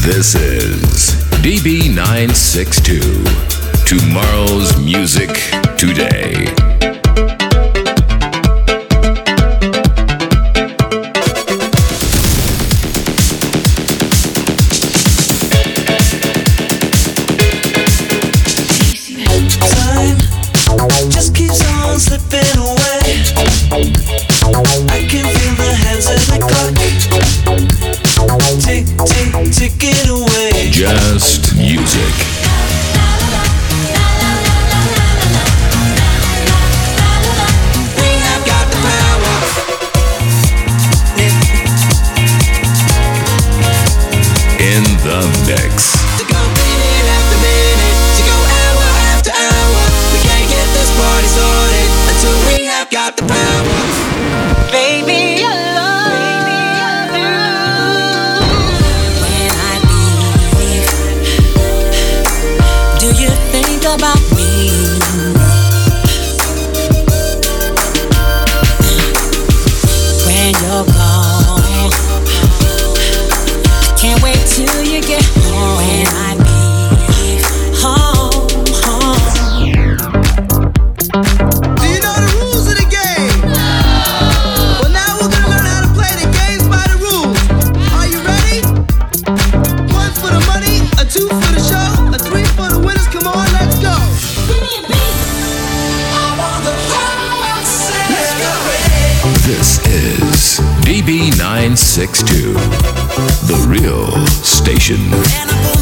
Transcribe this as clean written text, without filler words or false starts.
This is DB962. Tomorrow's music today. Time just keeps on slipping away. I can feel the hands of the clock. Tick, tick, ticking away. Just music. We have got the power. In the mix. To go minute after minute, to go hour after hour. We can't get this party started until we have got the power. Baby, I love you. When I leave, do you think about me? When you're gone, can't wait till you get home. When I leave, home. Do you know the rules of the game? Well, now we're gonna learn how to play the games by the rules. Are you ready? 1 for the money, a 2 for the show, a 3 for the winners. Come on, let's go. This is DB962, the real station. And I'm